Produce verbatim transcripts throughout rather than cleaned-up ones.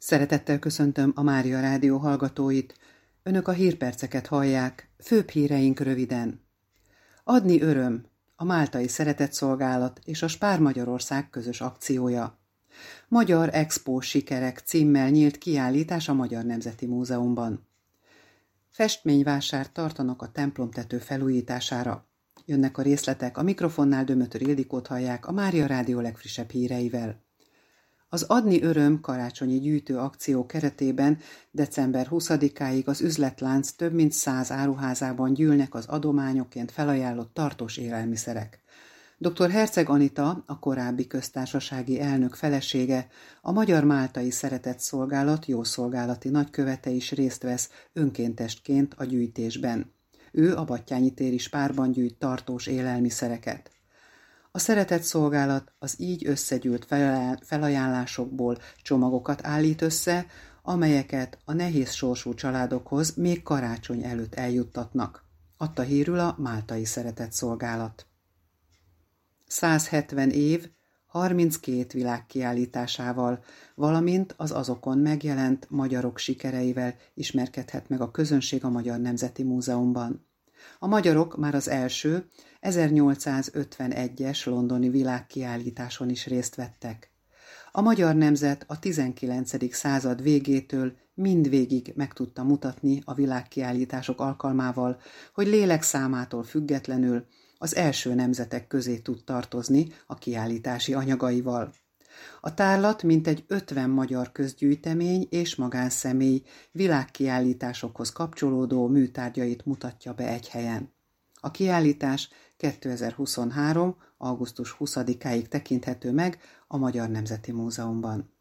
Szeretettel köszöntöm a Mária Rádió hallgatóit. Önök a hírperceket hallják, főbb híreink röviden. Adni öröm, a Máltai Szeretetszolgálat és a Spár Magyarország közös akciója. Magyar Expo sikerek címmel nyílt kiállítás a Magyar Nemzeti Múzeumban. Festményvásárt tartanak a templomtető felújítására. Jönnek a részletek, a mikrofonnál Dömötör Ildikót hallják a Mária Rádió legfrissebb híreivel. Az Adni öröm karácsonyi gyűjtő akció keretében december huszadikáig az üzletlánc több mint száz áruházában gyűlnek az adományokként felajánlott tartós élelmiszerek. dr. Herceg Anita, a korábbi köztársasági elnök felesége, a Magyar Máltai Szeretetszolgálat jószolgálati nagykövete is részt vesz önkéntesként a gyűjtésben. Ő a Battyányi téri Spárban gyűjt tartós élelmiszereket. A Szeretetszolgálat az így összegyűlt felajánlásokból csomagokat állít össze, amelyeket a nehéz sorsú családokhoz még karácsony előtt eljuttatnak. Adta hírül a Máltai Szeretetszolgálat. száz hetven év, harminckét világ kiállításával, valamint az azokon megjelent magyarok sikereivel ismerkedhet meg a közönség a Magyar Nemzeti Múzeumban. A magyarok már az első, ezernyolcszázötvenegyes londoni világkiállításon is részt vettek. A magyar nemzet a tizenkilencedik század végétől mindvégig meg tudta mutatni a világkiállítások alkalmával, hogy lélekszámától függetlenül az első nemzetek közé tud tartozni a kiállítási anyagaival. A tárlat mintegy ötven magyar közgyűjtemény és magánszemély világkiállításokhoz kapcsolódó műtárgyait mutatja be egy helyen. A kiállítás kétezer-huszonhárom. augusztus huszadikáig tekinthető meg a Magyar Nemzeti Múzeumban.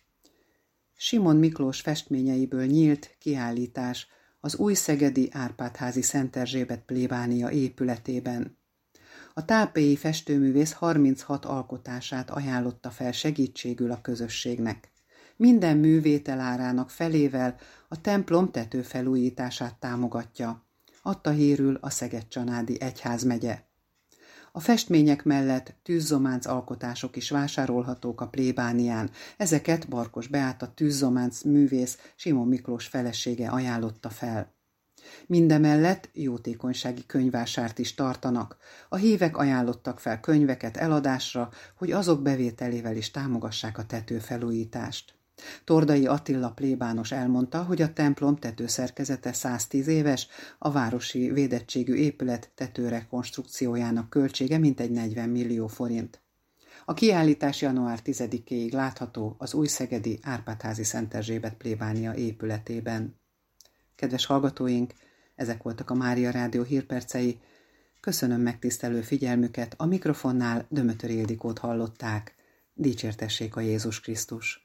Simon Miklós festményeiből nyílt kiállítás az újszegedi Árpád-házi Szent Erzsébet plébánia épületében. A tápélyi festőművész harminchat alkotását ajánlotta fel segítségül a közösségnek. Minden művétel árának felével a templom tetőfelújítását támogatja. Adta hírül a Szeged-Csanádi egyházmegye. A festmények mellett tűzzománc alkotások is vásárolhatók a plébánián. Ezeket Barkos Beáta tűzzománc művész Simon Miklós felesége ajánlotta fel. Mindemellett jótékonysági könyvvásárt is tartanak. A hívek ajánlottak fel könyveket eladásra, hogy azok bevételével is támogassák a tetőfelújítást. Tordai Attila plébános elmondta, hogy a templom tetőszerkezete száztíz éves, a városi védettségű épület tetőrekonstrukciójának költsége mintegy negyven millió forint. A kiállítás január tizedikéig látható az újszegedi Árpád-házi Szent Erzsébet plébánia épületében. Kedves hallgatóink, ezek voltak a Mária Rádió hírpercei. Köszönöm megtisztelő figyelmüket, a mikrofonnál Dömötör Ildikót hallották. Dicsértessék a Jézus Krisztus!